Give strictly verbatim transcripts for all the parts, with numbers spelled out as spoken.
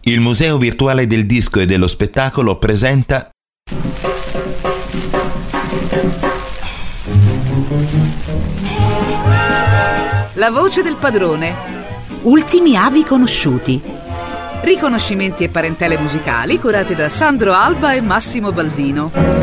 Il Museo Virtuale del Disco e dello Spettacolo presenta La voce del padrone. Ultimi avi conosciuti. Riconoscimenti e parentele musicali curate da Sandro Alba e Massimo Baldino.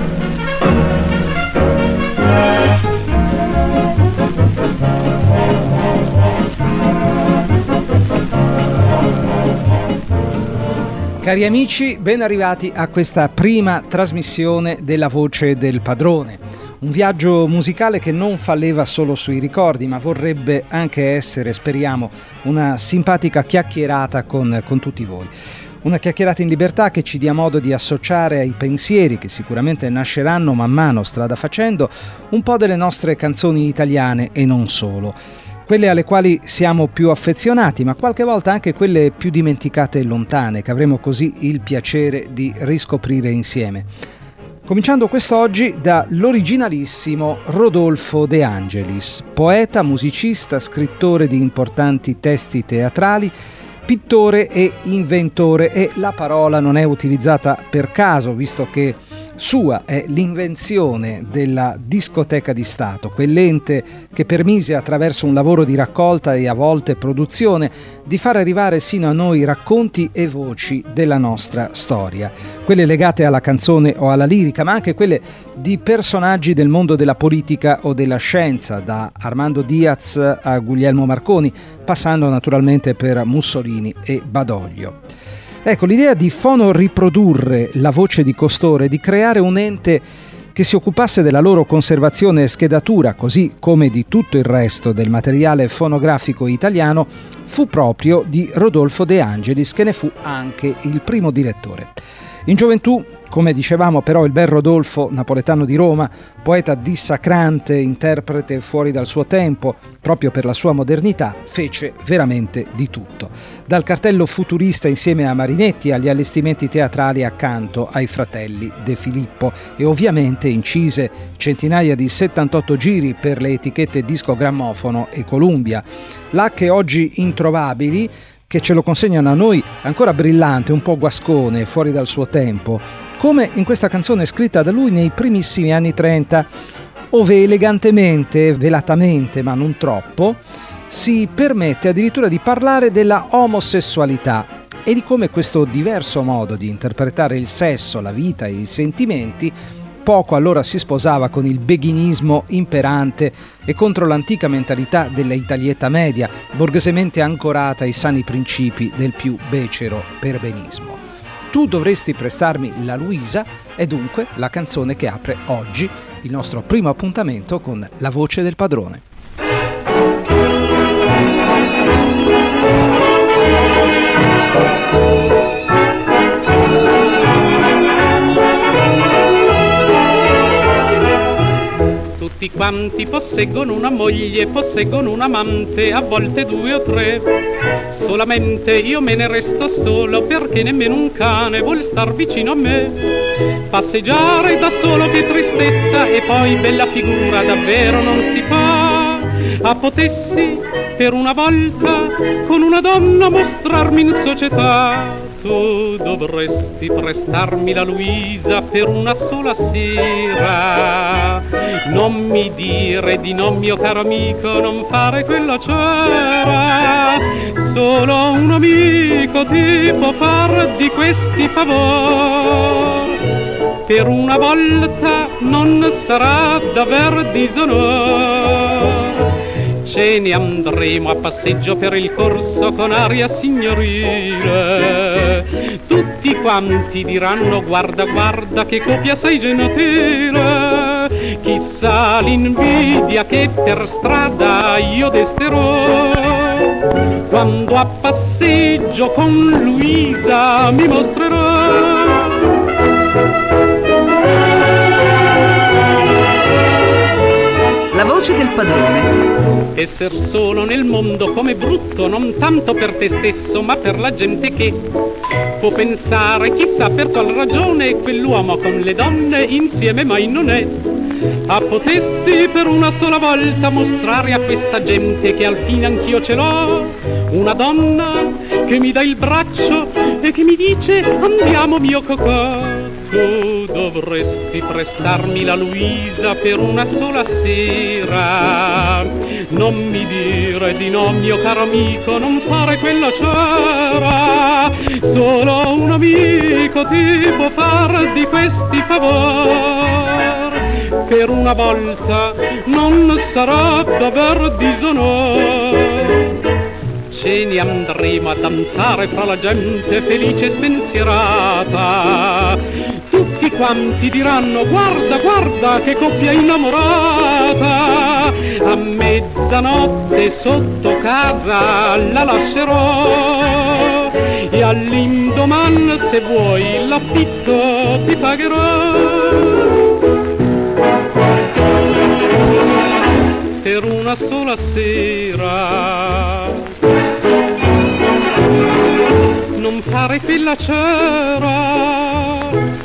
Cari amici, ben arrivati a questa prima trasmissione della Voce del Padrone. Un viaggio musicale che non fa leva solo sui ricordi, ma vorrebbe anche essere, speriamo, una simpatica chiacchierata con, con tutti voi. Una chiacchierata in libertà che ci dia modo di associare ai pensieri che sicuramente nasceranno man mano strada facendo un po' delle nostre canzoni italiane e non solo. Quelle alle quali siamo più affezionati, ma qualche volta anche quelle più dimenticate e lontane, che avremo così il piacere di riscoprire insieme. Cominciando quest'oggi dall'originalissimo Rodolfo De Angelis, poeta, musicista, scrittore di importanti testi teatrali, pittore e inventore, e la parola non è utilizzata per caso, visto che sua è l'invenzione della discoteca di Stato, quell'ente che permise attraverso un lavoro di raccolta e a volte produzione di far arrivare sino a noi racconti e voci della nostra storia, quelle legate alla canzone o alla lirica, ma anche quelle di personaggi del mondo della politica o della scienza, da Armando Diaz a Guglielmo Marconi, passando naturalmente per Mussolini e Badoglio. Ecco, l'idea di fonoriprodurre la voce di costoro e di creare un ente che si occupasse della loro conservazione e schedatura, così come di tutto il resto del materiale fonografico italiano, fu proprio di Rodolfo De Angelis, che ne fu anche il primo direttore. In gioventù, come dicevamo però, il bel Rodolfo, napoletano di Roma, poeta dissacrante, interprete fuori dal suo tempo, proprio per la sua modernità, fece veramente di tutto. Dal cartello futurista insieme a Marinetti agli allestimenti teatrali accanto ai fratelli De Filippo, e ovviamente incise centinaia di settantotto giri per le etichette Disco Grammofono e Columbia, là che oggi introvabili, che ce lo consegnano a noi ancora brillante, un po' guascone, fuori dal suo tempo, come in questa canzone scritta da lui nei primissimi anni trenta, ove elegantemente, velatamente, ma non troppo, si permette addirittura di parlare della omosessualità e di come questo diverso modo di interpretare il sesso, la vita e i sentimenti poco allora si sposava con il beghinismo imperante e contro l'antica mentalità della Italietta media, borghesemente ancorata ai sani principi del più becero perbenismo. Tu dovresti prestarmi la Luisa è dunque la canzone che apre oggi il nostro primo appuntamento con La Voce del Padrone. Tutti quanti posseggono una moglie, posseggono un amante, a volte due o tre. Solamente io me ne resto solo perché nemmeno un cane vuol star vicino a me. Passeggiare da solo che tristezza, e poi bella figura davvero non si fa. A potessi per una volta con una donna mostrarmi in società. Tu dovresti prestarmi la Luisa per una sola sera. Non mi dire di no, mio caro amico, non fare quella cera. Solo un amico ti può far di questi favor. Per una volta non sarà d'aver disonor. Ce ne andremo a passeggio per il corso con aria signorile. Tutti quanti diranno guarda guarda che copia sei gentile. Chissà l'invidia che per strada io desterò quando a passeggio con Luisa mi mostrerò. La voce del padrone. Esser solo nel mondo com'è brutto, non tanto per te stesso ma per la gente che può pensare chissà per qual ragione quell'uomo con le donne insieme mai non è. A potessi per una sola volta mostrare a questa gente che al fine anch'io ce l'ho, una donna che mi dà il braccio e che mi dice andiamo mio cocò. Tu dovresti prestarmi la Luisa per una sola sera. Non mi dire di no, mio caro amico, non fare quella cera. Solo un amico ti può far di questi favor. Per una volta non sarà d'aver disonor. Ce ne andremo a danzare fra la gente felice e spensierata. Tutti quanti diranno guarda, guarda che coppia innamorata. A mezzanotte sotto casa la lascerò e all'indoman se vuoi l'affitto ti pagherò. Per una sola sera non fare quella cera.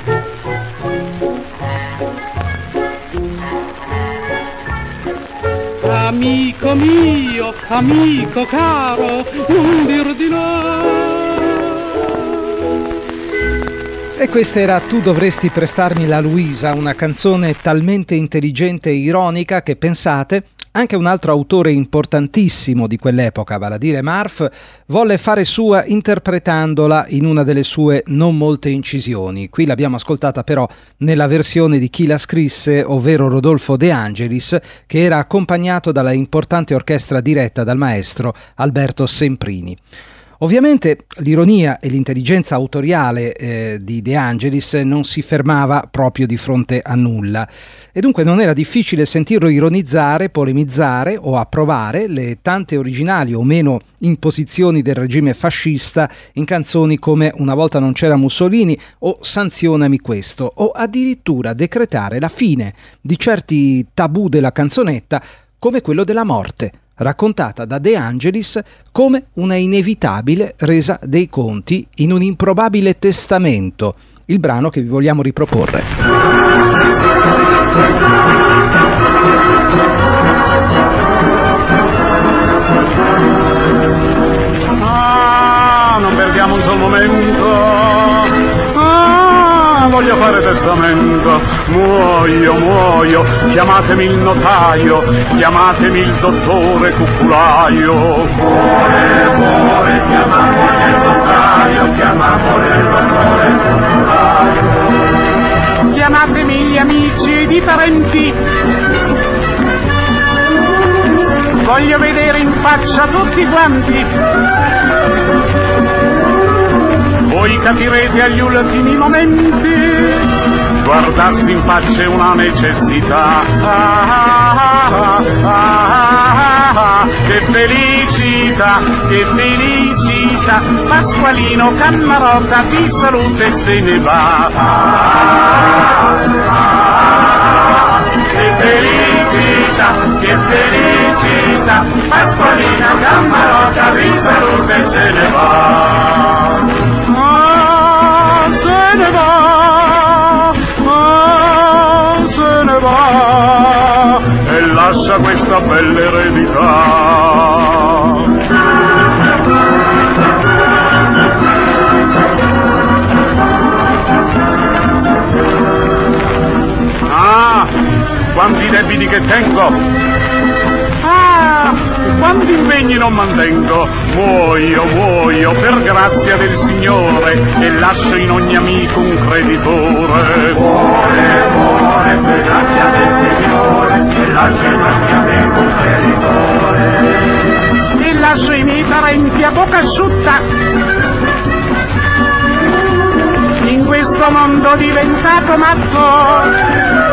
Amico mio, amico caro, non dir di no. E questa era Tu dovresti prestarmi la Luisa, una canzone talmente intelligente e ironica che, pensate, anche un altro autore importantissimo di quell'epoca, vale a dire Marf, volle fare sua interpretandola in una delle sue non molte incisioni. Qui l'abbiamo ascoltata però nella versione di chi la scrisse, ovvero Rodolfo De Angelis, che era accompagnato dalla importante orchestra diretta dal maestro Alberto Semprini. Ovviamente l'ironia e l'intelligenza autoriale eh, di De Angelis non si fermava proprio di fronte a nulla e dunque non era difficile sentirlo ironizzare, polemizzare o approvare le tante originali o meno imposizioni del regime fascista in canzoni come Una volta non c'era Mussolini o Sanzionami questo, o addirittura decretare la fine di certi tabù della canzonetta come quello della morte, raccontata da De Angelis come una inevitabile resa dei conti in un improbabile testamento, il brano che vi vogliamo riproporre. Ah, non perdiamo un solo momento. Voglio fare testamento, muoio, muoio, chiamatemi il notaio, chiamatemi il dottore cuculaio. Muore, muore, chiamatemi il notaio, chiamatemi il dottore cuculaio. Chiamatemi gli amici ed i parenti, voglio vedere in faccia tutti quanti. Voi capirete agli ultimi momenti, guardarsi in faccia è una necessità. Ah, ah, ah, ah, che felicità, che felicità, Pasqualino Cammarota vi saluta e se ne va. Ah, ah, che felicità, che felicità, Pasqualino Cammarota vi saluta e se ne va. Se ne va, ah, se ne va e lascia questa bella eredità. Ah, quanti debiti che tengo! Ah, quanti impegni non mantengo, muoio, muoio per grazia del Signore e lascio in ogni amico un creditore. Muore, muore per grazia del Signore e lascio in ogni amico un creditore. E lascio i miei parenti a bocca asciutta in questo mondo diventato matto,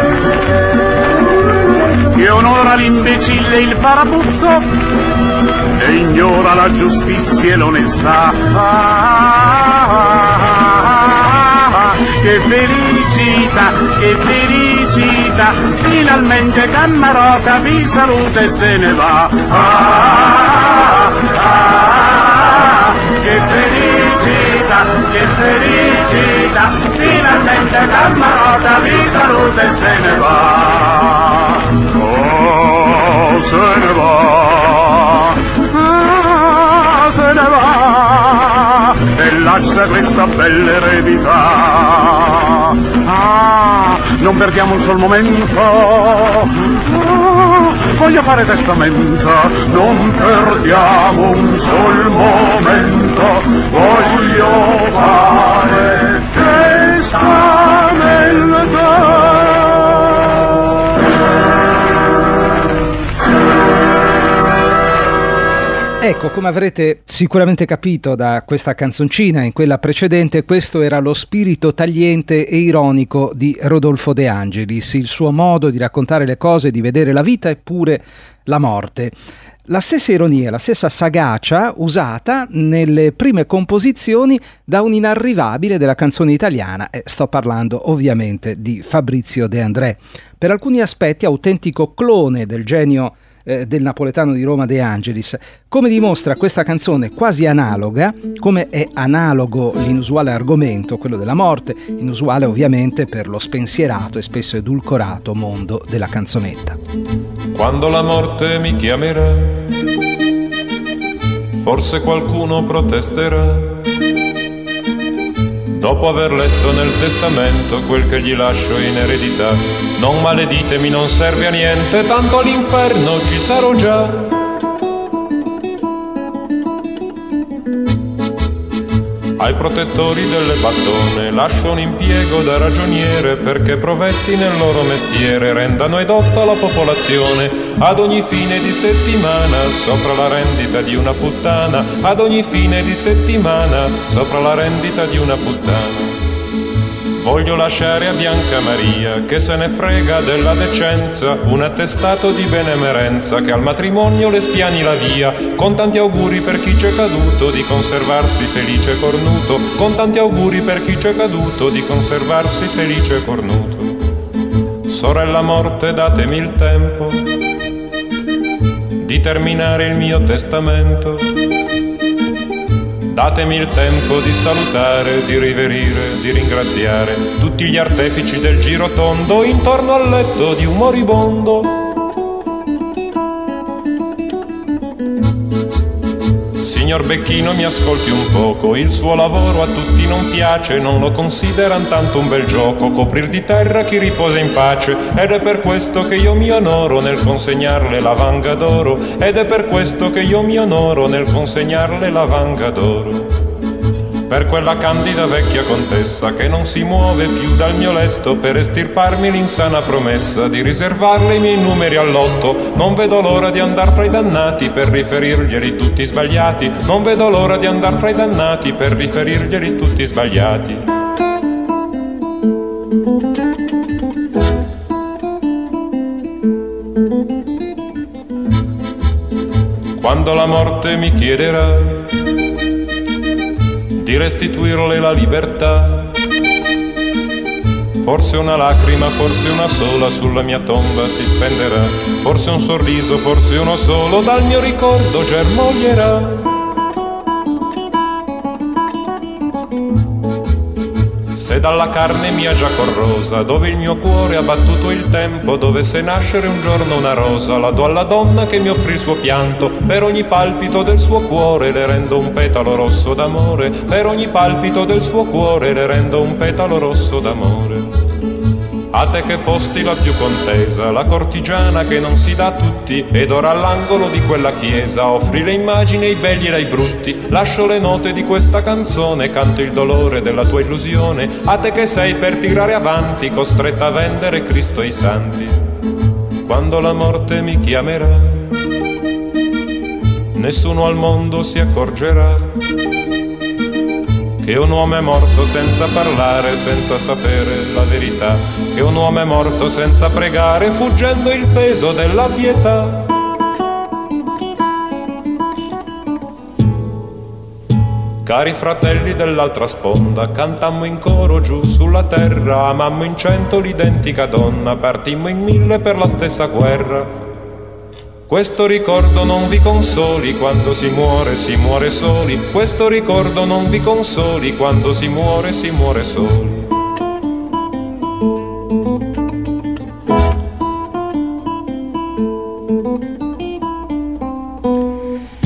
che onora l'imbecille e il farabutto e ignora la giustizia e l'onestà. Ah, ah, ah, che felicità, che felicità, finalmente Cammarota vi saluta e se ne va. Ah, ah, che felicità, che felicità, finalmente Cammarota vi saluta e se ne va. Oh, se ne va, ah, se ne va, e lascia questa bella eredità. Ah, non perdiamo un sol momento, ah, voglio fare testamento, non perdiamo un sol momento, voglio fare testamento. Ecco, come avrete sicuramente capito da questa canzoncina e in quella precedente, questo era lo spirito tagliente e ironico di Rodolfo De Angelis, il suo modo di raccontare le cose, di vedere la vita e pure la morte. La stessa ironia, la stessa sagacia usata nelle prime composizioni da un inarrivabile della canzone italiana, e sto parlando ovviamente di Fabrizio De André, per alcuni aspetti autentico clone del genio eh, del napoletano di Roma De Angelis, come dimostra questa canzone quasi analoga, come è analogo l'inusuale argomento, quello della morte, inusuale ovviamente per lo spensierato e spesso edulcorato mondo della canzonetta. Quando la morte mi chiamerà, forse qualcuno protesterà, dopo aver letto nel testamento quel che gli lascio in eredità. Non maleditemi, non serve a niente, tanto all'inferno ci sarò già. Ai protettori delle battone lascio un impiego da ragioniere, perché provetti nel loro mestiere rendano edotta la popolazione. Ad ogni fine di settimana, sopra la rendita di una puttana, ad ogni fine di settimana, sopra la rendita di una puttana. Voglio lasciare a Bianca Maria, che se ne frega della decenza, un attestato di benemerenza che al matrimonio le spiani la via, con tanti auguri per chi c'è caduto di conservarsi felice e cornuto, con tanti auguri per chi c'è caduto di conservarsi felice e cornuto. Sorella morte, datemi il tempo di terminare il mio testamento. Datemi il tempo di salutare, di riverire, di ringraziare tutti gli artefici del giro tondo intorno al letto di un moribondo. Signor Becchino, mi ascolti un poco, il suo lavoro a tutti non piace, non lo consideran tanto un bel gioco, coprir di terra chi riposa in pace, ed è per questo che io mi onoro nel consegnarle la vanga d'oro, ed è per questo che io mi onoro nel consegnarle la vanga d'oro. Per quella candida vecchia contessa che non si muove più dal mio letto, per estirparmi l'insana promessa di riservarle i miei numeri al lotto. Non vedo l'ora di andar fra i dannati per riferirglieli tutti sbagliati, non vedo l'ora di andar fra i dannati per riferirglieli tutti sbagliati. Quando la morte mi chiederà di restituirle la libertà, forse una lacrima, forse una sola sulla mia tomba si spenderà, forse un sorriso, forse uno solo dal mio ricordo germoglierà. Se dalla carne mia già corrosa, dove il mio cuore ha battuto il tempo, dovesse nascere un giorno una rosa, la do alla donna che mi offrì il suo pianto, per ogni palpito del suo cuore le rendo un petalo rosso d'amore, per ogni palpito del suo cuore le rendo un petalo rosso d'amore. A te che fosti la più contesa, la cortigiana che non si dà a tutti, ed ora all'angolo di quella chiesa offri le immagini ai belli e ai brutti, lascio le note di questa canzone, canto il dolore della tua illusione, a te che sei per tirare avanti costretta a vendere Cristo ai santi. Quando la morte mi chiamerà, nessuno al mondo si accorgerà che un uomo è morto senza parlare, senza sapere la verità, che un uomo è morto senza pregare, fuggendo il peso della pietà. Cari fratelli dell'altra sponda, cantammo in coro giù sulla terra, amammo in cento l'identica donna, partimmo in mille per la stessa guerra. Questo ricordo non vi consoli quando si muore, si muore soli. Questo ricordo non vi consoli quando si muore, si muore soli. Una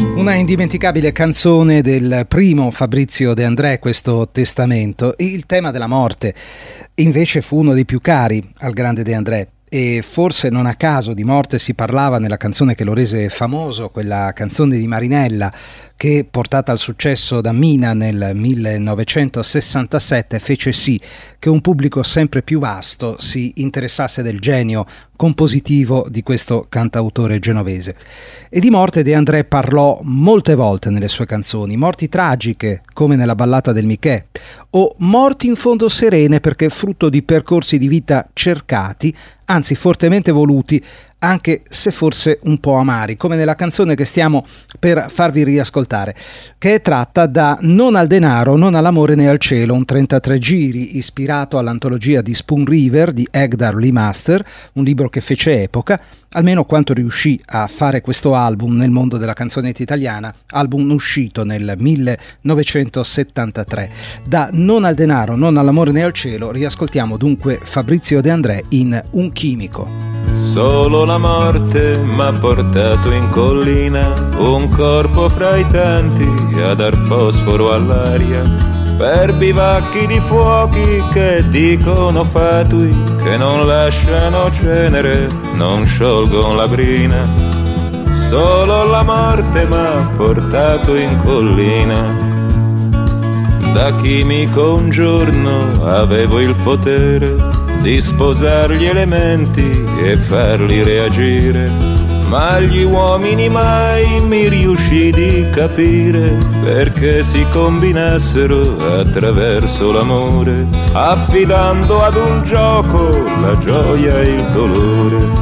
Indimenticabile canzone del primo Fabrizio De André, questo Testamento. Il tema della morte invece fu uno dei più cari al grande De André, e forse non a caso di morte si parlava nella canzone che lo rese famoso, quella canzone di Marinella che, portata al successo da Mina nel millenovecentosessantasette, fece sì che un pubblico sempre più vasto si interessasse del genio compositivo di questo cantautore genovese. E di morte De André parlò molte volte nelle sue canzoni, morti tragiche come nella ballata del Michè, o morti in fondo serene perché frutto di percorsi di vita cercati, anzi fortemente voluti, anche se forse un po' amari, come nella canzone che stiamo per farvi riascoltare, che è tratta da Non al denaro, non all'amore né al cielo, un trentatré giri ispirato all'antologia di Spoon River di Egdar Lee Master, un libro che fece epoca, almeno quanto riuscì a fare questo album nel mondo della canzonetta italiana, album uscito nel millenovecentosettantatré. Da Non al denaro, non all'amore né al cielo, riascoltiamo dunque Fabrizio De André in Un chimico. Solo la morte m'ha portato in collina, un corpo fra i tanti a dar fosforo all'aria, per bivacchi di fuochi che dicono fatui, che non lasciano cenere, non sciolgon la brina. Solo la morte m'ha portato in collina. Da chimico un giorno avevo il potere di sposare gli elementi e farli reagire, ma gli uomini mai mi riuscì di capire perché si combinassero attraverso l'amore, affidando ad un gioco la gioia e il dolore.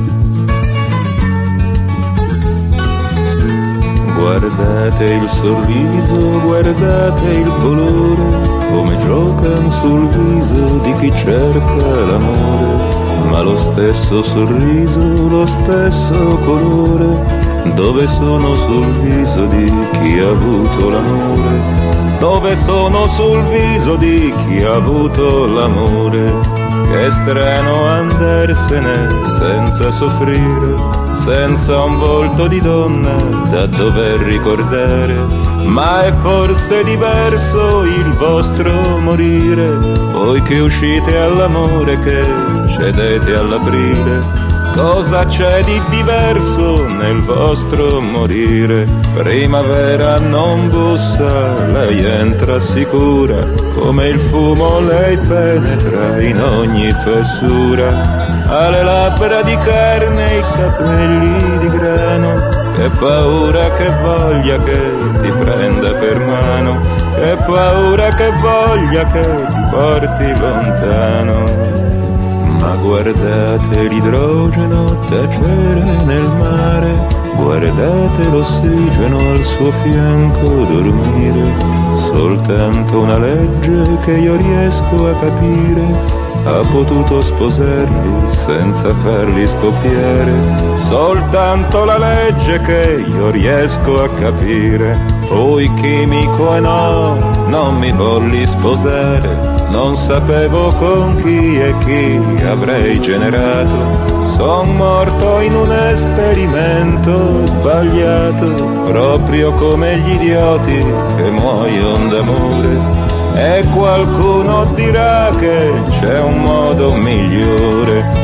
Guardate il sorriso, guardate il colore, come giocan sul viso di chi cerca l'amore, ma lo stesso sorriso, lo stesso colore, dove sono sul viso di chi ha avuto l'amore, dove sono sul viso di chi ha avuto l'amore. Che strano andarsene senza soffrire, senza un volto di donna da dover ricordare, ma è forse diverso il vostro morire, voi che uscite all'amore, che cedete all'aprile. Cosa c'è di diverso nel vostro morire? Primavera non bussa, lei entra sicura, come il fumo lei penetra in ogni fessura. Ha le labbra di carne e i capelli di grano, che paura, che voglia che ti prenda per mano, che paura, che voglia che ti porti lontano. Ma guardate l'idrogeno tacere nel mare, guardate l'ossigeno al suo fianco dormire, soltanto una legge che io riesco a capire ha potuto sposarli senza farli scoppiare, soltanto la legge che io riesco a capire. Fui chimico e no, non mi volli sposare, non sapevo con chi e chi avrei generato, son morto in un esperimento sbagliato, proprio come gli idioti che muoiono d'amore. E qualcuno dirà che c'è un modo migliore.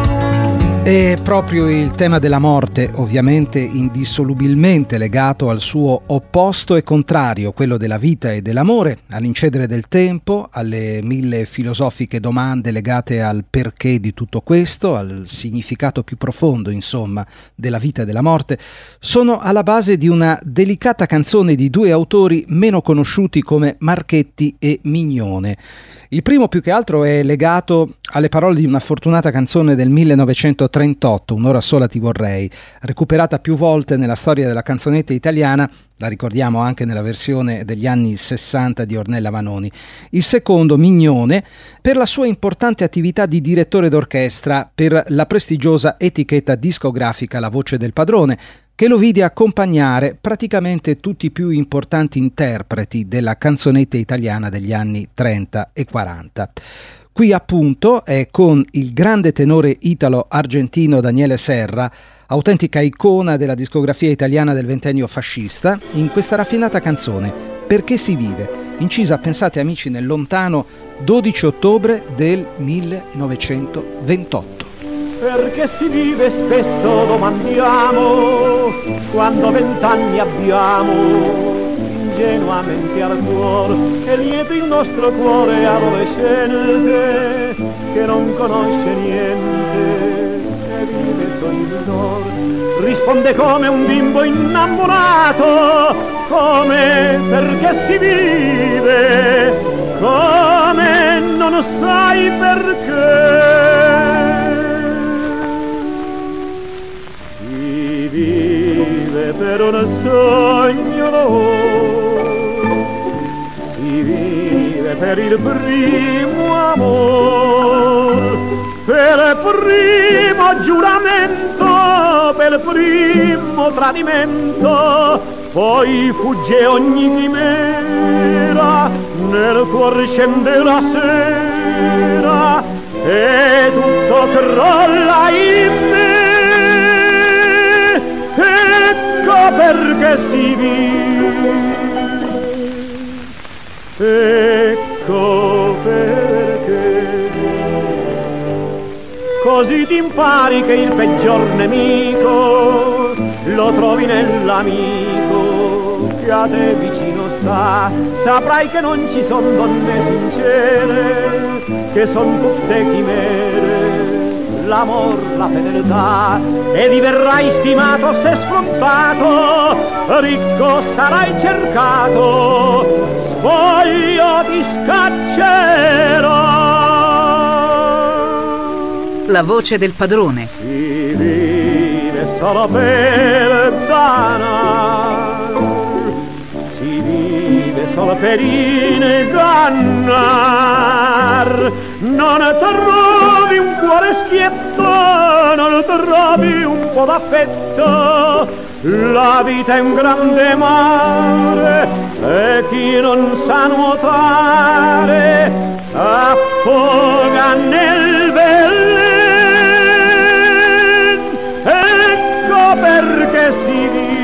E proprio il tema della morte, ovviamente indissolubilmente legato al suo opposto e contrario, quello della vita e dell'amore, all'incedere del tempo, alle mille filosofiche domande legate al perché di tutto questo, al significato più profondo, insomma, della vita e della morte, sono alla base di una delicata canzone di due autori meno conosciuti come Marchetti e Mignone. Il primo più che altro è legato alle parole di una fortunata canzone del millenovecentotrentotto, Un'ora sola ti vorrei, recuperata più volte nella storia della canzonetta italiana, la ricordiamo anche nella versione degli anni sessanta di Ornella Vanoni. Il secondo, Mignone, per la sua importante attività di direttore d'orchestra per la prestigiosa etichetta discografica La Voce del Padrone, che lo vide accompagnare praticamente tutti i più importanti interpreti della canzonetta italiana degli anni trenta e quaranta. Qui appunto è con il grande tenore italo-argentino Daniele Serra, autentica icona della discografia italiana del ventennio fascista, in questa raffinata canzone Perché si vive, incisa, pensate amici, nel lontano dodici ottobre del millenovecentoventotto. Perché si vive spesso domandiamo, quando vent'anni abbiamo, ingenuamente al cuore, è lieto il nostro cuore adolescente, che non conosce niente, e vive sogni d'oro, risponde come un bimbo innamorato, come perché si vive, come non sai perché. Si vive per un sogno d'amore, si vive per il primo amore, per il primo giuramento, per il primo tradimento, poi fugge ogni chimera, nel cuore scende la sera e tutto crolla in me. Ecco perché si vive, ecco perché. Così ti impari che il peggior nemico lo trovi nell'amico che a te vicino sta. Saprai che non ci son donne sincere, che son tutte chimere, l'amor, la fedeltà, e diverrai stimato se sfrontato, ricco sarai cercato, spoglio ti scaccerò. La voce del padrone. Si vive solo per dannar, si vive solo per ingannar, non trovi un cuore schietto, non trovi un po' d'affetto, la vita è un grande mare e chi non sa nuotare affoga nel veleno. Ecco perché si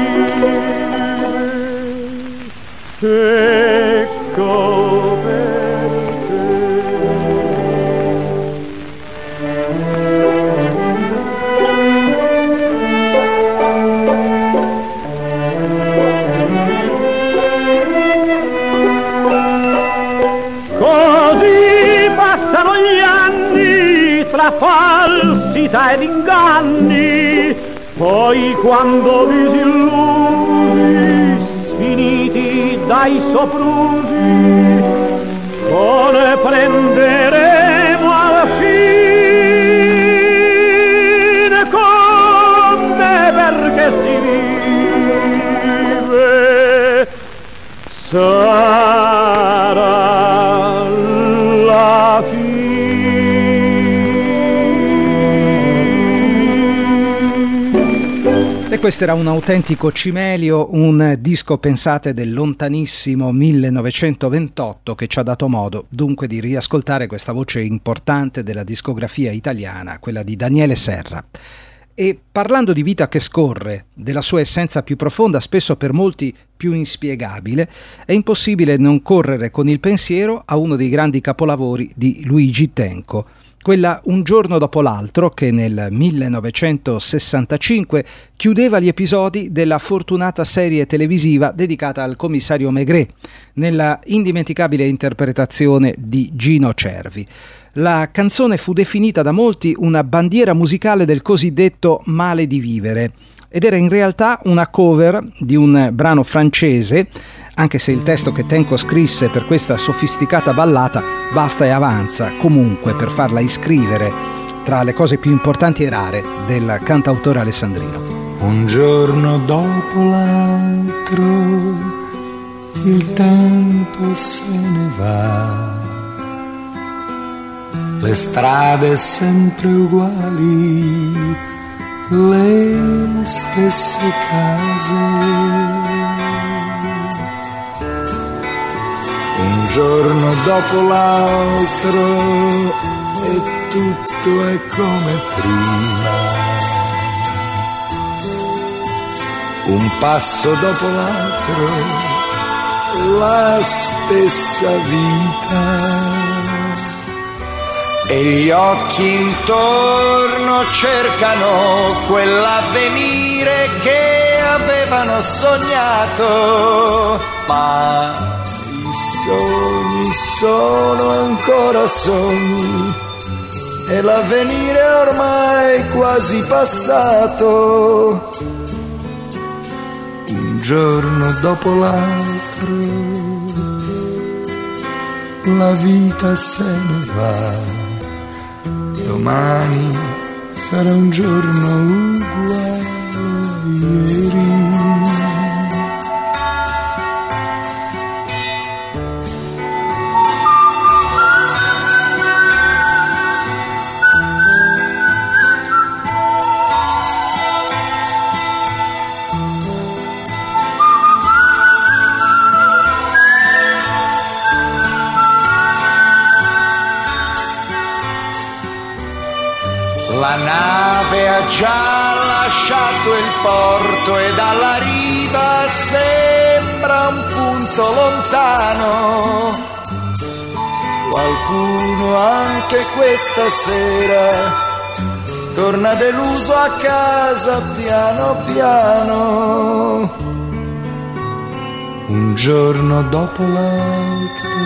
vive, ecco perché. Così passano gli anni tra falsità ed inganni, poi quando vi si illusi, sfiniti dai soprusi, con prenderemo al fine come perché si vive, sarà la fine. E questo era un autentico cimelio, un disco, pensate, del lontanissimo millenovecentoventotto, che ci ha dato modo dunque di riascoltare questa voce importante della discografia italiana, quella di Daniele Serra. E parlando di vita che scorre, della sua essenza più profonda, spesso per molti più inspiegabile, è impossibile non correre con il pensiero a uno dei grandi capolavori di Luigi Tenco, quella Un giorno dopo l'altro, che nel millenovecentosessantacinque chiudeva gli episodi della fortunata serie televisiva dedicata al commissario Maigret, nella indimenticabile interpretazione di Gino Cervi. La canzone fu definita da molti una bandiera musicale del cosiddetto male di vivere, ed era in realtà una cover di un brano francese, anche se il testo che Tenco scrisse per questa sofisticata ballata basta e avanza comunque per farla iscrivere tra le cose più importanti e rare del cantautore alessandrino. Un giorno dopo l'altro il tempo se ne va, le strade sempre uguali, le stesse case. Un giorno dopo l'altro e tutto è come prima, un passo dopo l'altro, la stessa vita. E gli occhi intorno cercano quell'avvenire che avevano sognato, ma i sogni sono ancora sogni e l'avvenire è ormai quasi passato. Un giorno dopo l'altro la vita se ne va. Domani sarà un giorno uguale a ieri. La nave ha già lasciato il porto e dalla riva sembra un punto lontano. Qualcuno anche questa sera torna deluso a casa piano piano. Un giorno dopo l'altro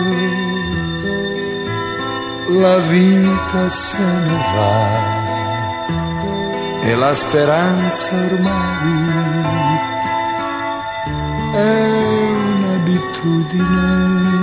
la vita se ne va. E la speranza ormai è un'abitudine.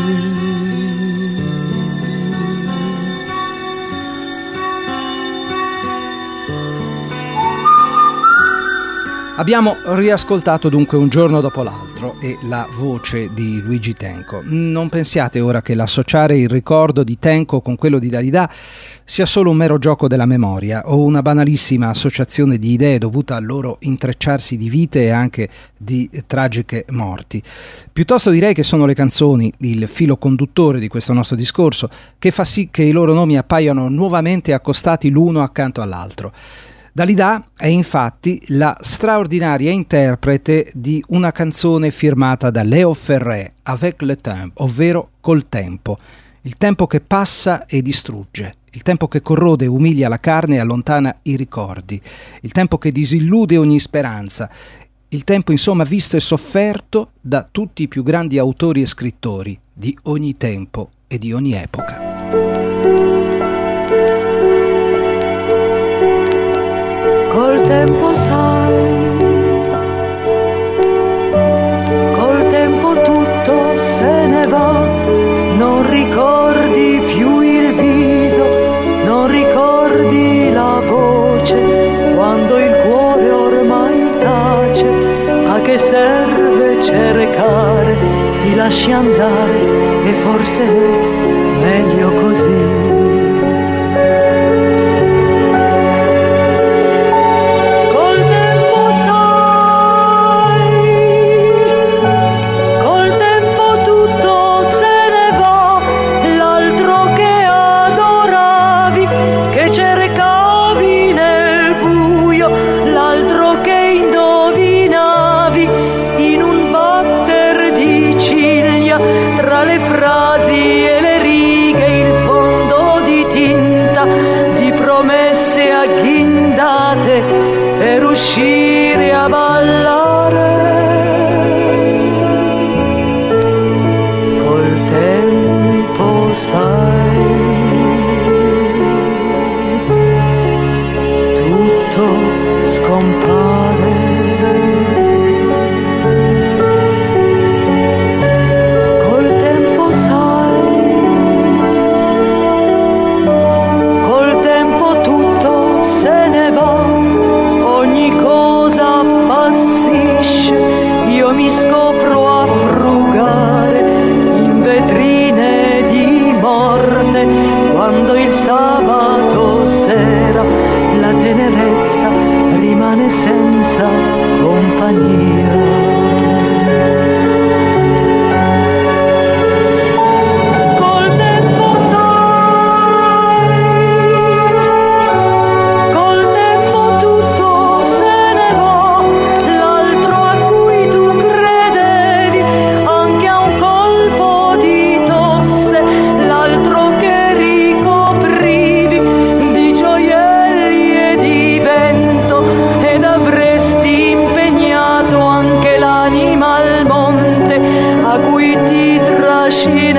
Abbiamo riascoltato dunque Un giorno dopo l'altro e la voce di Luigi Tenco. Non pensiate ora che l'associare il ricordo di Tenco con quello di Dalida sia solo un mero gioco della memoria o una banalissima associazione di idee dovuta al loro intrecciarsi di vite e anche di tragiche morti. Piuttosto direi che sono le canzoni, il filo conduttore di questo nostro discorso, che fa sì che i loro nomi appaiano nuovamente accostati l'uno accanto all'altro. Dalida è infatti la straordinaria interprete di una canzone firmata da Léo Ferré, Avec le temps, ovvero Col tempo, il tempo che passa e distrugge, il tempo che corrode e umilia la carne e allontana i ricordi, il tempo che disillude ogni speranza, il tempo insomma visto e sofferto da tutti i più grandi autori e scrittori di ogni tempo e di ogni epoca. Col tempo sai, col tempo tutto se ne va, non ricordi più il viso, non ricordi la voce, quando il cuore ormai tace, a che serve cercare, ti lasci andare e forse è meglio così. Tra le frasi e le righe, il fondo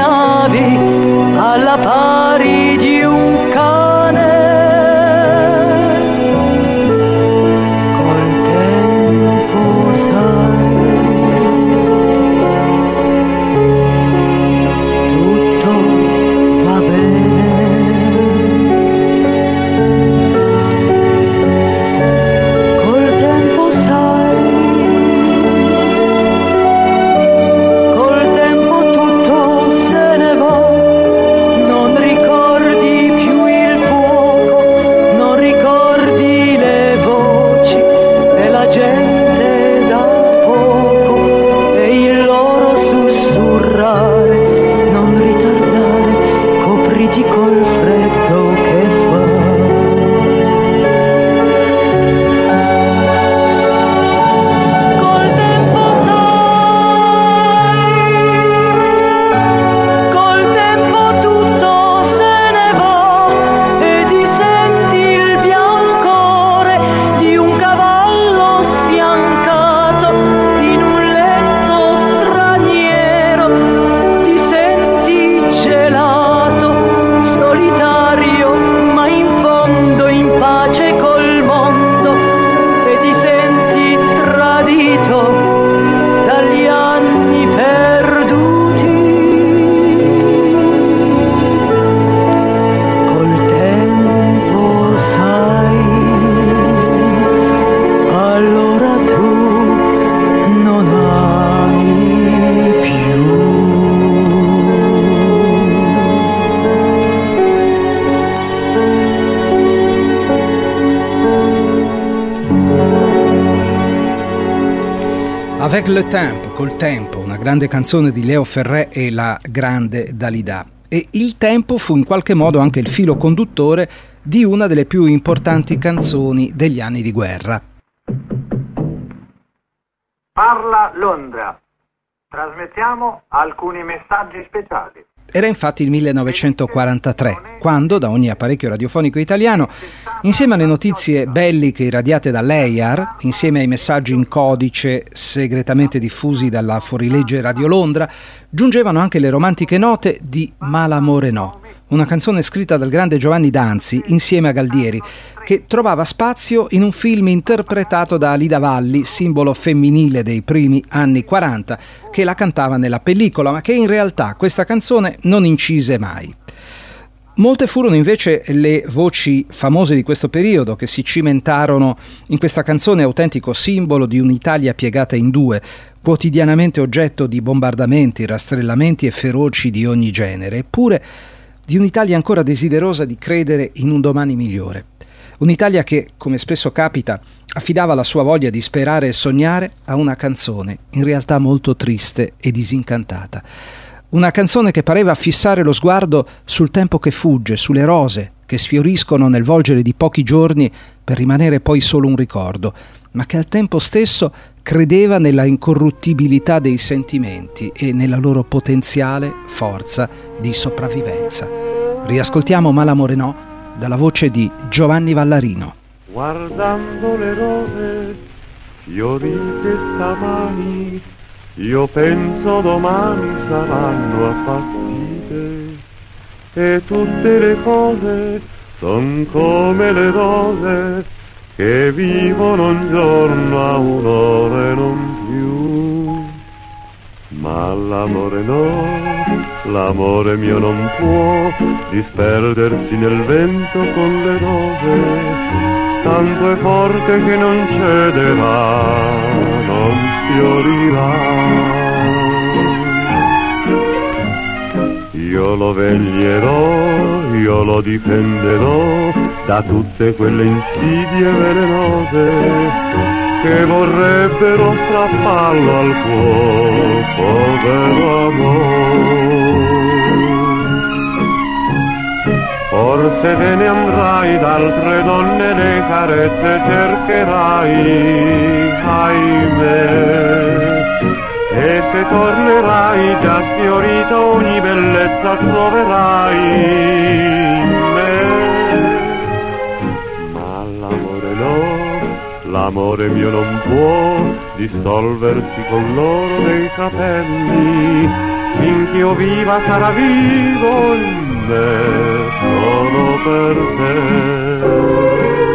navi alla pari di un cane. Col tempo sai, tutto va bene. Col tempo sai, col tempo tutto se ne va. Non ricordi più il fuoco, non ricordi le voci e la gente da poco e il loro sussurrare. Non ritardare, copriti col freddo che fa. Col tempo sai, col tempo tutto se ne va e ti senti il biancore di un cavallo sfiancato in un letto straniero. Ti senti gelato, solitario, ma in fondo in pace col mondo, e ti senti tradito dagli anni perduti. Col tempo sai, allora tu non ami più. Avec le temps, col tempo, una grande canzone di Léo Ferré e la grande Dalida. E il tempo fu in qualche modo anche il filo conduttore di una delle più importanti canzoni degli anni di guerra. Parla Londra. Trasmettiamo alcuni messaggi speciali. Era infatti il millenovecentoquarantatré, quando da ogni apparecchio radiofonico italiano, insieme alle notizie belliche irradiate dall'E I A R, insieme ai messaggi in codice segretamente diffusi dalla fuorilegge Radio Londra, giungevano anche le romantiche note di Ma l'amore no, una canzone scritta dal grande Giovanni Danzi insieme a Galdieri, che trovava spazio in un film interpretato da Alida Valli, simbolo femminile dei primi anni quaranta, che la cantava nella pellicola, ma che in realtà questa canzone non incise mai. Molte furono invece le voci famose di questo periodo che si cimentarono in questa canzone, autentico simbolo di un'Italia piegata in due, quotidianamente oggetto di bombardamenti, rastrellamenti e feroci di ogni genere, eppure di un'Italia ancora desiderosa di credere in un domani migliore. Un'Italia che, come spesso capita, affidava la sua voglia di sperare e sognare a una canzone in realtà molto triste e disincantata. Una canzone che pareva fissare lo sguardo sul tempo che fugge, sulle rose che sfioriscono nel volgere di pochi giorni per rimanere poi solo un ricordo, ma che al tempo stesso credeva nella incorruttibilità dei sentimenti e nella loro potenziale forza di sopravvivenza. Riascoltiamo Ma l'amore no, dalla voce di Giovanni Vallarino. Guardando le rose fiorite stamani, io penso domani saranno appassite, e tutte le cose son come le rose che vivono un giorno a un'ora e non più. Ma l'amore no, l'amore mio non può disperdersi nel vento con le rose, tanto è forte che non cederà, non fiorirà. Io lo veglierò, io lo difenderò da tutte quelle insidie velenose che vorrebbero strapparlo al cuore, povero amore. Forse te ne andrai, d'altre donne le carezze cercherai, ahimè, e se tornerai già sfiorita ogni bellezza troverai in me. Ma l'amore no, l'amore mio non può dissolversi con l'oro dei capelli, finch'io viva sarà vivo in me solo per te.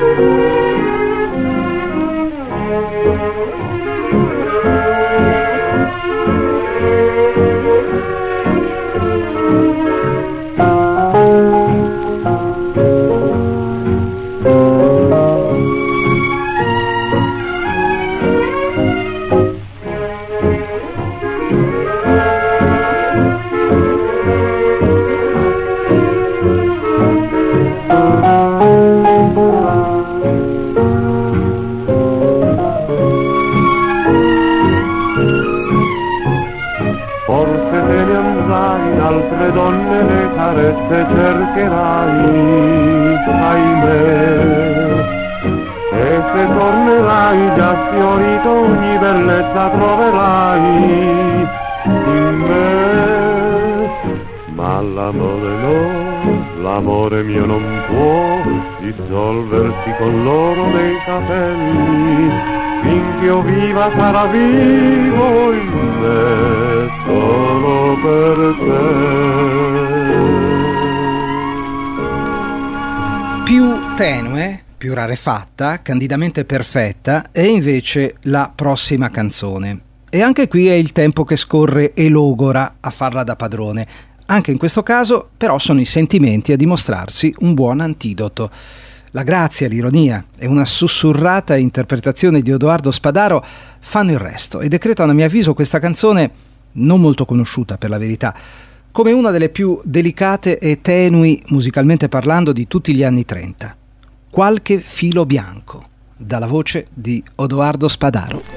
Altre donne le carezze cercherai, ahimè, e se tornerai già sfiorito ogni bellezza troverai in me. Ma l'amore no, l'amore mio non può dissolversi con l'oro dei capelli, finch'io viva sarà vivo in me solo per te. Più tenue, più rarefatta, candidamente perfetta è invece la prossima canzone. E anche qui è il tempo che scorre e logora a farla da padrone. Anche in questo caso però sono i sentimenti a dimostrarsi un buon antidoto. La grazia, l'ironia e una sussurrata interpretazione di Odoardo Spadaro fanno il resto e decretano a mio avviso questa canzone, non molto conosciuta per la verità, come una delle più delicate e tenui musicalmente parlando di tutti gli anni trenta. Qualche filo bianco, dalla voce di Odoardo Spadaro.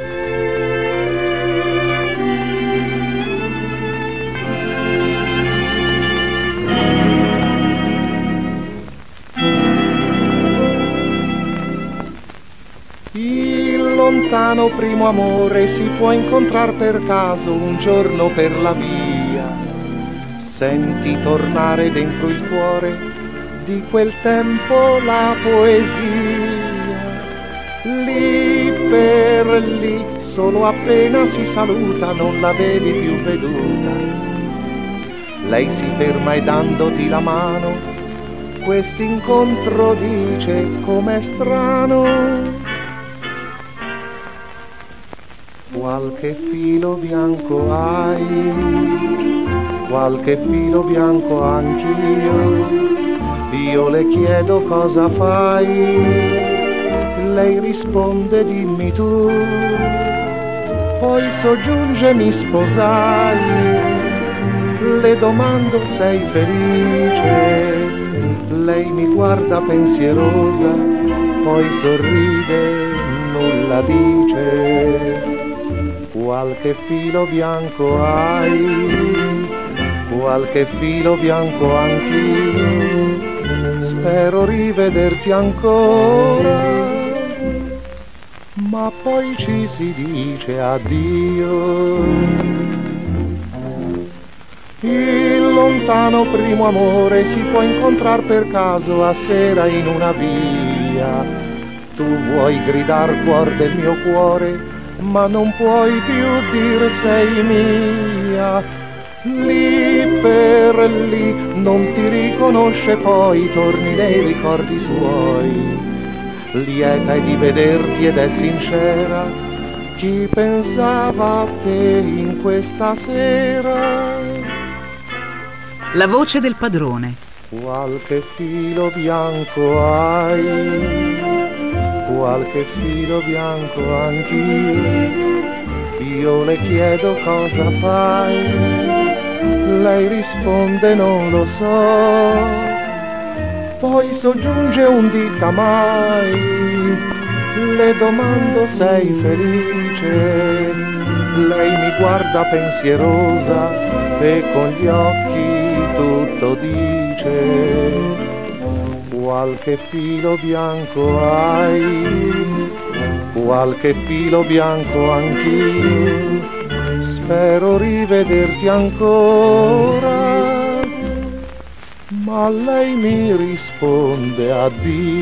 Lontano primo amore si può incontrar per caso un giorno per la via. Senti tornare dentro il cuore di quel tempo la poesia. Lì per lì, solo appena si saluta, non l'avevi più veduta. Lei si ferma e dandoti la mano, quest'incontro dice com'è strano. Qualche filo bianco hai, qualche filo bianco anch'io, io le chiedo cosa fai, lei risponde dimmi tu, poi soggiunge mi sposai, le domando sei felice, lei mi guarda pensierosa, poi sorride, nulla dice. Qualche filo bianco hai, qualche filo bianco anch'io, spero rivederti ancora, ma poi ci si dice addio. Il lontano primo amore si può incontrar per caso a sera in una via. Tu vuoi gridar cuor del mio cuore, ma non puoi più dir sei mia. Lì per lì non ti riconosce, poi torni nei ricordi suoi. Lieta è di vederti ed è sincera, chi pensava a te in questa sera. La voce del padrone. Qualche filo bianco hai, qualche filo bianco anch'io, io le chiedo cosa fai, lei risponde non lo so, poi soggiunge un dita mai, le domando sei felice, lei mi guarda pensierosa e con gli occhi tutto dice. Qualche filo bianco hai, qualche filo bianco anch'io, spero rivederti ancora, ma lei mi risponde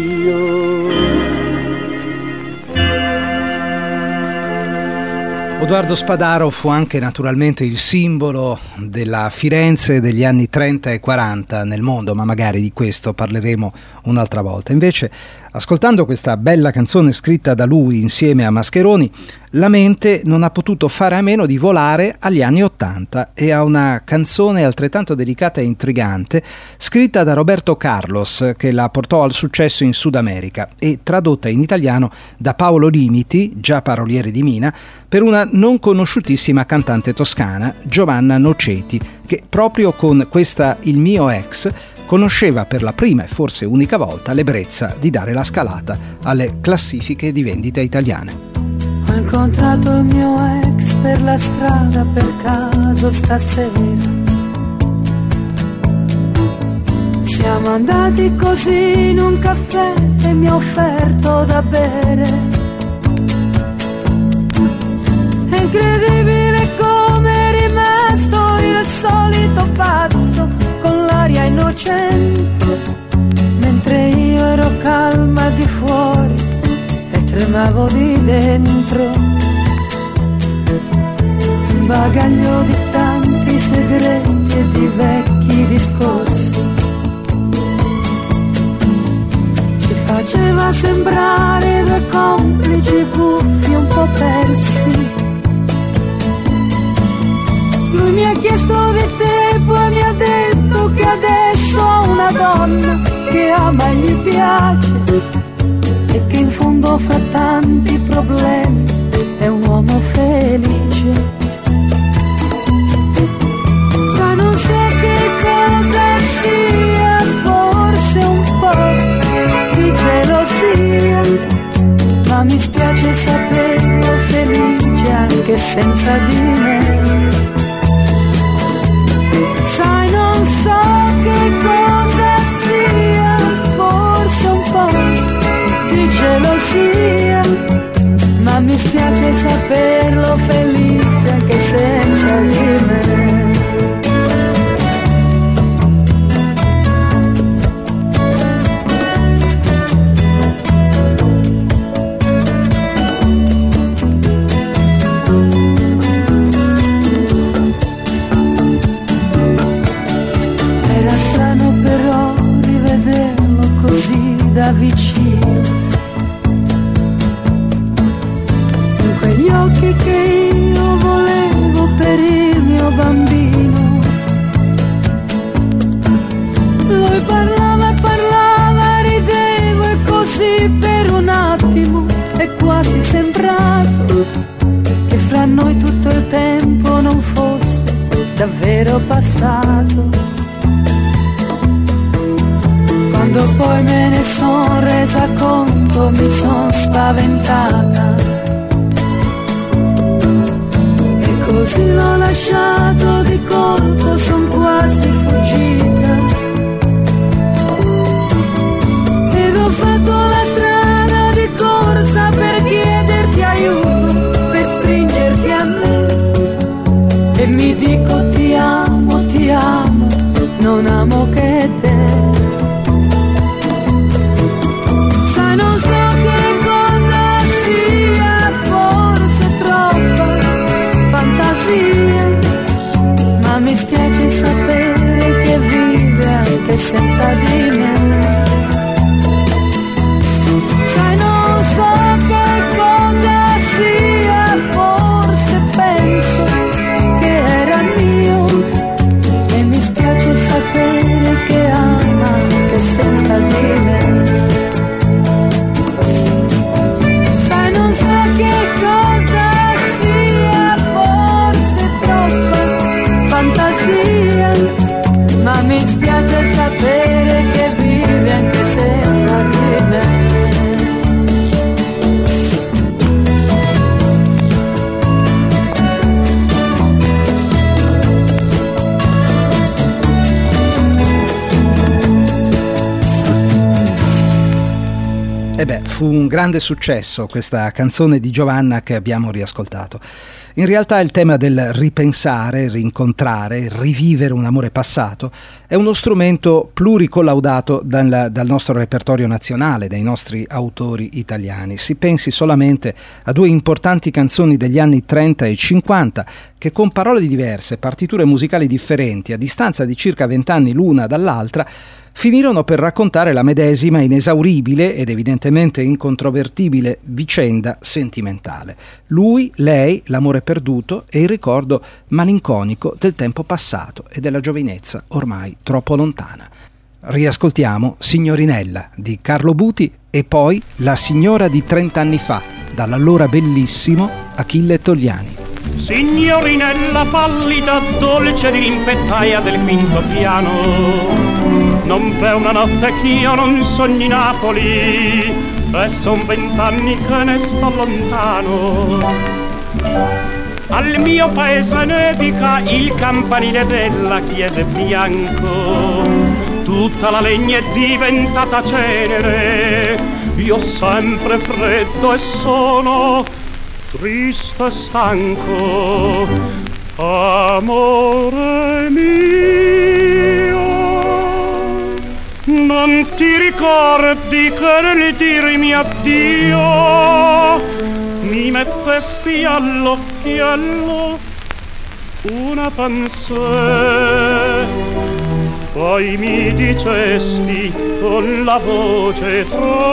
addio. Edoardo Spadaro fu anche naturalmente il simbolo della Firenze degli anni trenta e quaranta nel mondo, ma magari di questo parleremo un'altra volta. Invece, ascoltando questa bella canzone scritta da lui insieme a Mascheroni, la mente non ha potuto fare a meno di volare agli anni Ottanta e a una canzone altrettanto delicata e intrigante scritta da Roberto Carlos, che la portò al successo in Sud America, e tradotta in italiano da Paolo Limiti, già paroliere di Mina, per una non conosciutissima cantante toscana, Giovanna Noceti, che proprio con questa Il mio ex conosceva per la prima e forse unica volta l'ebbrezza di dare la scalata alle classifiche di vendita italiane. Ho incontrato il mio ex per la strada per caso stasera. Siamo andati così in un caffè e mi ha offerto da bere. È incredibile come è rimasto il solito pazzo con l'aria innocente, mentre io ero calma di fuori e tremavo di dentro. Un bagaglio di tanti segreti e di vecchi discorsi ci faceva sembrare due complici buffi un po' persi. Lui mi ha chiesto di te, poi mi ha detto che adesso ho una donna che ama e gli piace e che in fondo fra tanti problemi è un uomo felice. Sa non so che cosa sia, forse un po' di gelosia, ma mi spiace saperlo felice anche senza di me. Sai non so che cosa sia, forse un po' di gelosia, ma mi spiace saperlo felice anche senza di me. Da vicino, in quegli occhi che io volevo per il mio bambino. Lui parlava, parlava, ridevo e così per un attimo è quasi sembrato che fra noi tutto il tempo non fosse davvero passato. Quando poi me ne son resa conto mi son spaventata e così l'ho lasciato di colpo, son quasi fuggita ed ho fatto la strada di corsa per chiederti aiuto, per stringerti a me e mi dico ti amo, ti amo, non amo che te. Non so che cosa sia, forse troppa fantasia, ma mi spiace sapere che vive anche senza di me. Sai non so che cosa sia, forse penso che era mio e mi spiace sapere che ama anche senza di me. Che cosa sia, forse troppa fantasia, ma mi spiace sapere che vive anche senza di me. E beh, fu un grande successo questa canzone di Giovanna che abbiamo riascoltato. In realtà il tema del ripensare, rincontrare, rivivere un amore passato è uno strumento pluricollaudato dal, dal nostro repertorio nazionale, dai nostri autori italiani. Si pensi solamente a due importanti canzoni degli anni trenta e cinquanta che con parole diverse, partiture musicali differenti, a distanza di circa vent'anni l'una dall'altra, finirono per raccontare la medesima inesauribile ed evidentemente incontrovertibile vicenda sentimentale. Lui, lei, l'amore perduto e il ricordo malinconico del tempo passato e della giovinezza ormai troppo lontana. Riascoltiamo Signorinella di Carlo Buti e poi La signora di trent'anni fa, dall'allora bellissimo Achille Togliani. Signorinella pallida, dolce di rimpettaia del quinto piano, non per una notte ch'io non sogni Napoli, e son vent'anni che ne sto lontano. Al mio paese nevica il campanile della chiesa bianco, tutta la legna è diventata cenere, io sempre freddo e sono triste e stanco. Amore mio, non ti ricordi che nel dirmi addio mi mettesti all'occhiello una pensée, poi mi dicesti con la voce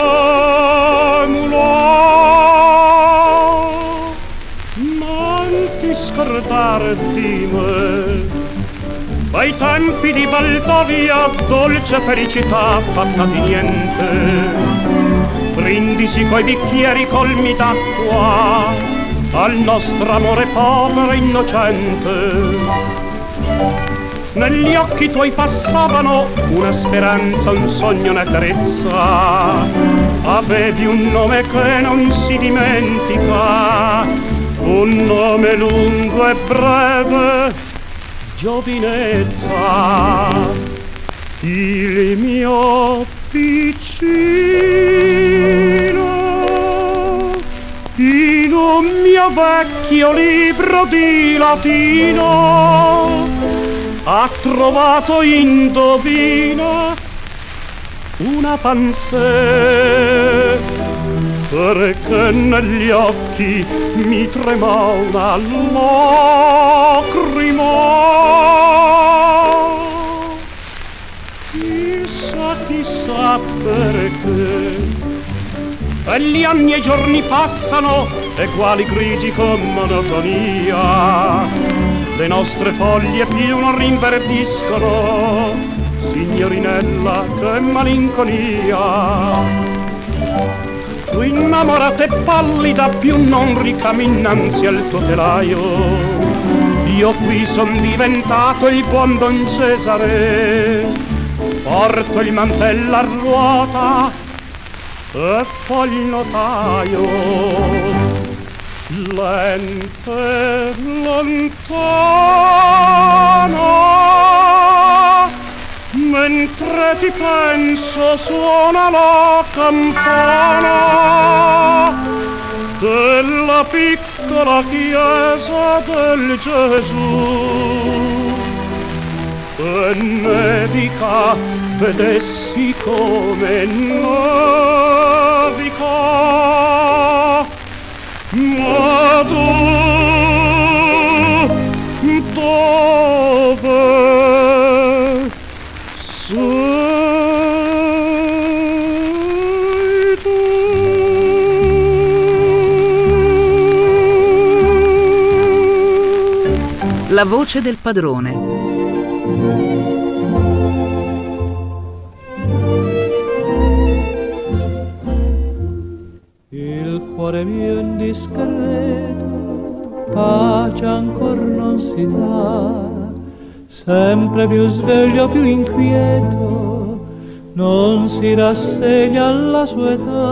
tremula: non ti scordare di me. Ai tempi di Baldovia, dolce felicità fatta di niente, brindisi coi bicchieri colmi d'acqua al nostro amore povero e innocente. Negli occhi tuoi passavano una speranza, un sogno, una carezza, avevi un nome che non si dimentica, un nome lungo e breve, giovinezza. Il mio piccino in un mio vecchio libro di latino ha trovato, indovina, una pensée, perché negli occhi mi trema una lacrima. Chissà, chissà perché, e gli anni e i giorni passano, e quali grigi con monotonia le nostre foglie più non rinverdiscono. Signorinella, che malinconia! Tu innamorata e pallida, più non ricami innanzi al tuo telaio. Io qui son diventato il buon Don Cesare, porto il mantello a ruota e fa il notaio. Lente, lontana, mentre ti penso suona la campana della piccola chiesa del Gesù. E nevica, vedessi come nevica, ma tu dove sei tu? La voce del padrone. Il cuore mio indiscreto pace ancor non si dà, sempre più sveglio, più inquieto, non si rassegna alla sua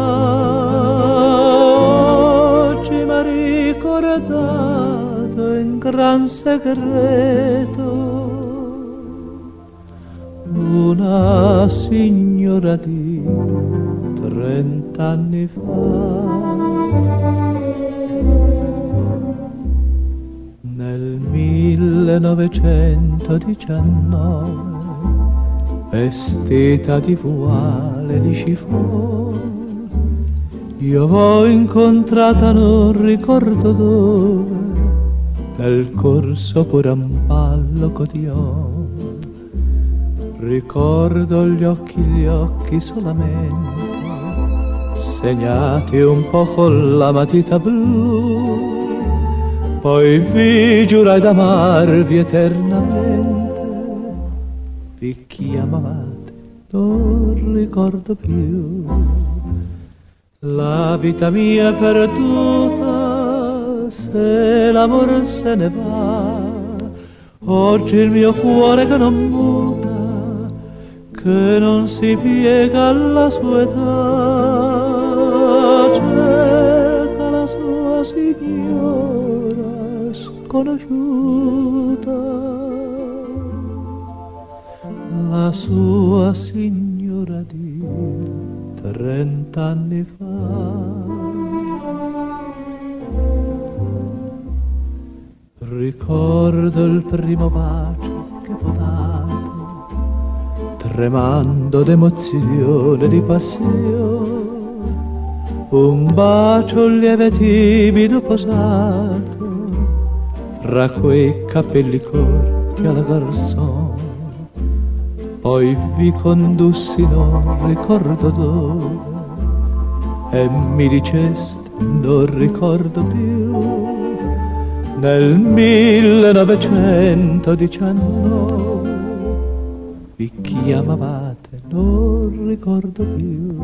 età. Oggi m'ha ricordato in gran segreto una signora di trent'anni fa. Nel millenovecentodiciannove, vestita di voile di chiffon, io l'ho incontrata non ricordo dove, nel corso pure un ballo cotillon. Ricordo gli occhi, gli occhi solamente, segnati un po' con la matita blu. Poi vi giurai d'amarvi eternamente, vi chiamavate, non ricordo più. La vita mia è perduta, se l'amore se ne va. Oggi il mio cuore che non muta, che non si piega alla sua età, cerca la sua signora sconosciuta, la sua signora di trent'anni fa. Ricordo il primo bacio che ho dato, tremando d'emozione, di passione, un bacio lieve timido posato fra quei capelli corti alla garçon. Poi vi condussi non ricordo dove e mi diceste non ricordo più. Nel millenovecentodiciannove vi chiamavate, non ricordo più.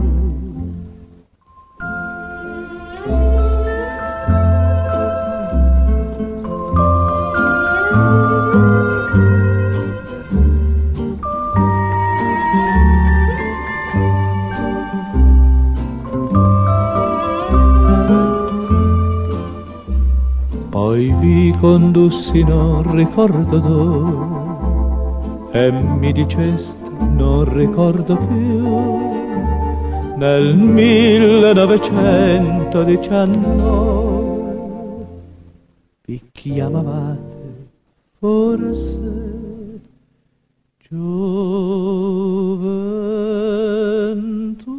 Poi vi condussi non ricordo dove e mi diceste non ricordo più. Nel millenovecentodiciannove vi chiamavate forse gioventù.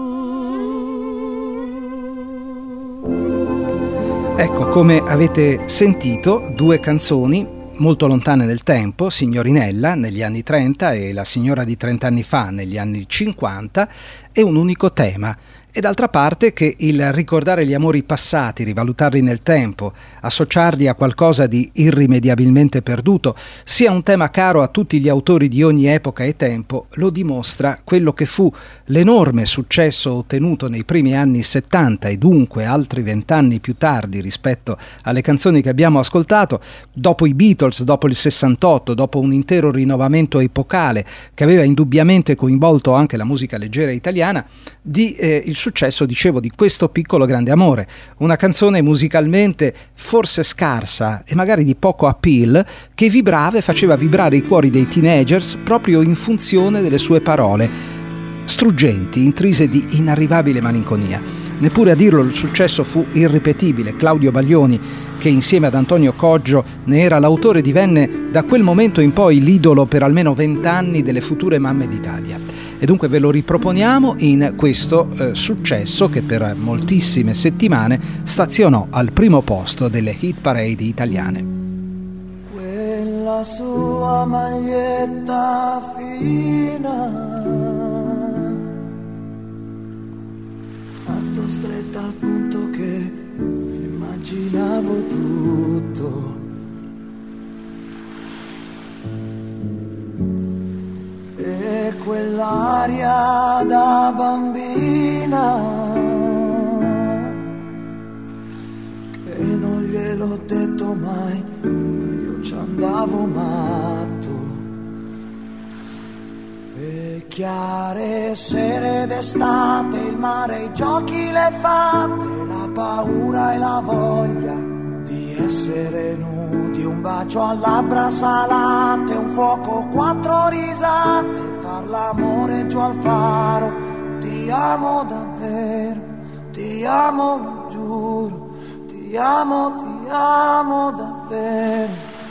Ecco, come avete sentito, due canzoni molto lontane nel tempo, Signorinella negli anni trenta e La signora di trent'anni fa negli anni cinquanta, e un unico tema. E d'altra parte che il ricordare gli amori passati, rivalutarli nel tempo, associarli a qualcosa di irrimediabilmente perduto, sia un tema caro a tutti gli autori di ogni epoca e tempo, lo dimostra quello che fu l'enorme successo ottenuto nei primi anni settanta e dunque altri vent'anni più tardi rispetto alle canzoni che abbiamo ascoltato, dopo i Beatles, dopo il sessantotto, dopo un intero rinnovamento epocale che aveva indubbiamente coinvolto anche la musica leggera italiana, di eh, il successo, dicevo, di Questo piccolo grande amore, una canzone musicalmente forse scarsa e magari di poco appeal, che vibrava e faceva vibrare i cuori dei teenagers proprio in funzione delle sue parole, struggenti, intrise di inarrivabile malinconia. Neppure a dirlo il successo fu irripetibile. Claudio Baglioni, che insieme ad Antonio Coggio ne era l'autore, divenne da quel momento in poi l'idolo per almeno vent'anni delle future mamme d'Italia. E dunque ve lo riproponiamo in questo eh, successo che per moltissime settimane stazionò al primo posto delle hit parade italiane. Quella sua maglietta fina, tanto stretta al punto che immaginavo tutto. E quell'aria da bambina che non gliel'ho detto mai, ma io ci andavo matto. E chiare sere d'estate, il mare, i giochi, le fate, la paura e la voglia di essere nudi, un bacio a labbra salate, un fuoco, quattro risate, far l'amore giù al faro di ti amo davvero, ti amo, lo giuro, ti amo, ti amo davvero.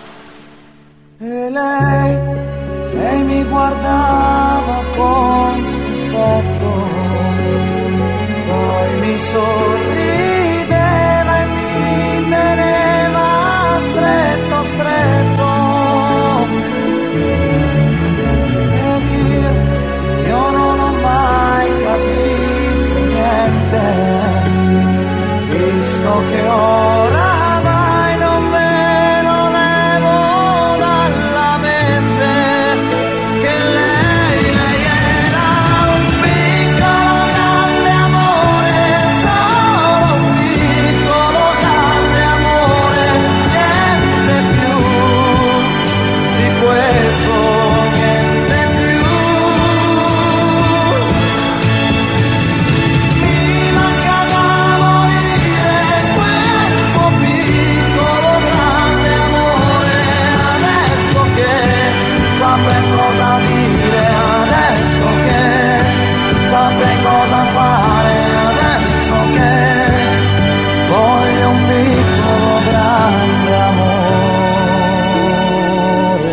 E lei, lei mi guardava con sospetto, poi mi sorrideva e mi teneva stretto, stretto. Ed io, io non ho mai capito niente, visto che oramai non me lo levo dalla mente, che lei, lei era un piccolo grande amore, solo un piccolo grande amore, niente più di questo, niente più. Mi manca da morire quel suo piccolo grande amore, adesso che saprei cosa dire, adesso che saprei cosa fare, adesso che voglio un piccolo grande amore.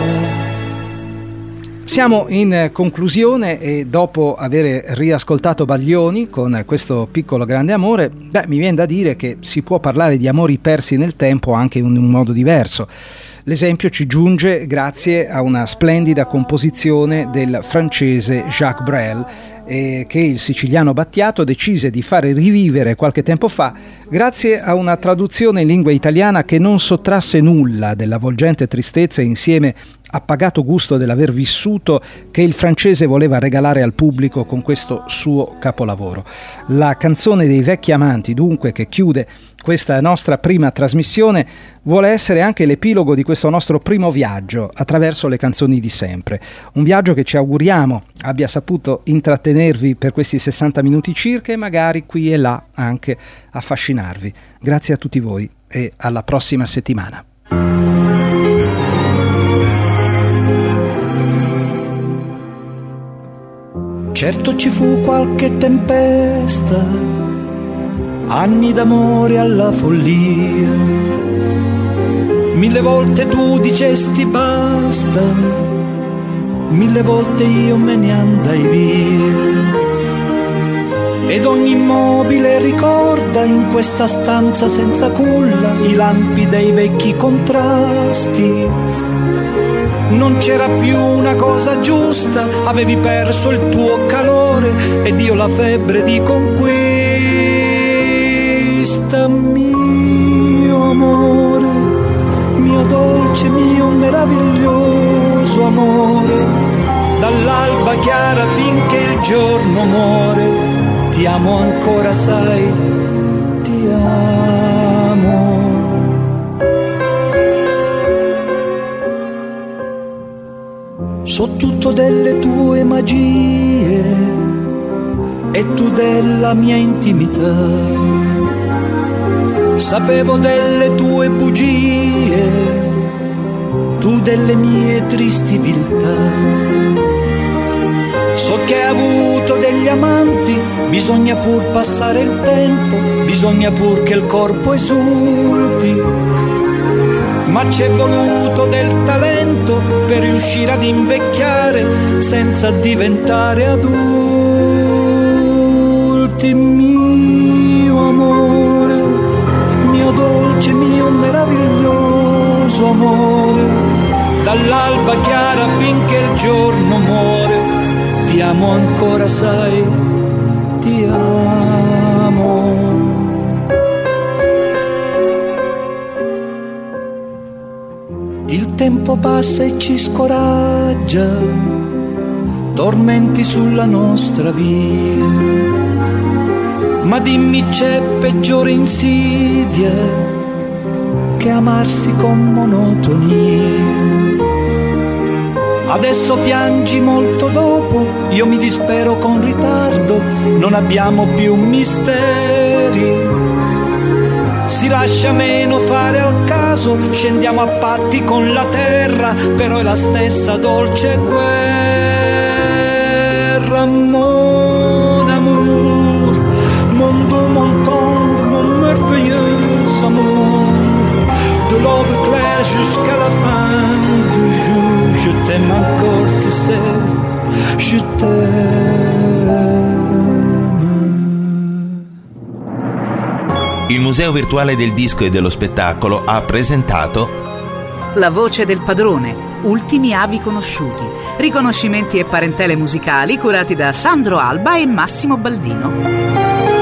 Siamo in conclusione e dopo aver riascoltato Baglioni con questo piccolo grande amore, beh, mi viene da dire che si può parlare di amori persi nel tempo anche in un modo diverso. L'esempio ci giunge grazie a una splendida composizione del francese Jacques Brel, eh, che il siciliano Battiato decise di fare rivivere qualche tempo fa grazie a una traduzione in lingua italiana che non sottrasse nulla dell'avvolgente tristezza e insieme appagato gusto dell'aver vissuto che il francese voleva regalare al pubblico con questo suo capolavoro. La canzone dei vecchi amanti, dunque, che chiude questa nostra prima trasmissione, vuole essere anche l'epilogo di questo nostro primo viaggio attraverso le canzoni di sempre. Un viaggio che ci auguriamo abbia saputo intrattenervi per questi sessanta minuti circa e magari qui e là anche affascinarvi. Grazie a tutti voi e alla prossima settimana. Certo ci fu qualche tempesta, anni d'amore alla follia, mille volte tu dicesti basta, mille volte io me ne andai via, ed ogni immobile ricorda in questa stanza senza culla i lampi dei vecchi contrasti. Non c'era più una cosa giusta, avevi perso il tuo calore ed io la febbre di conquista. Mio amore, mio dolce, mio meraviglioso amore, dall'alba chiara finché il giorno muore, ti amo ancora, sai, ti amo. So tutto delle tue magie e tu della mia intimità, sapevo delle tue bugie, tu delle mie tristi viltà. So che hai avuto degli amanti, bisogna pur passare il tempo, bisogna pur che il corpo esulti, ma c'è voluto del talento per riuscire ad invecchiare senza diventare adulti. Mio amore, mio dolce, mio meraviglioso amore, dall'alba chiara finché il giorno muore, ti amo ancora, sai, ti amo. Il tempo passa e ci scoraggia, tormenti sulla nostra via, ma dimmi, c'è peggiore insidia che amarsi con monotonia? Adesso piangi molto dopo, io mi dispero con ritardo, non abbiamo più misteri. Si lascia meno fare al caso, scendiamo a patti con la terra, però è la stessa dolce guerra. Mon Il Museo Virtuale del Disco e dello Spettacolo ha presentato La voce del padrone, ultimi avi conosciuti, riconoscimenti e parentele musicali curati da Sandro Alba e Massimo Baldino.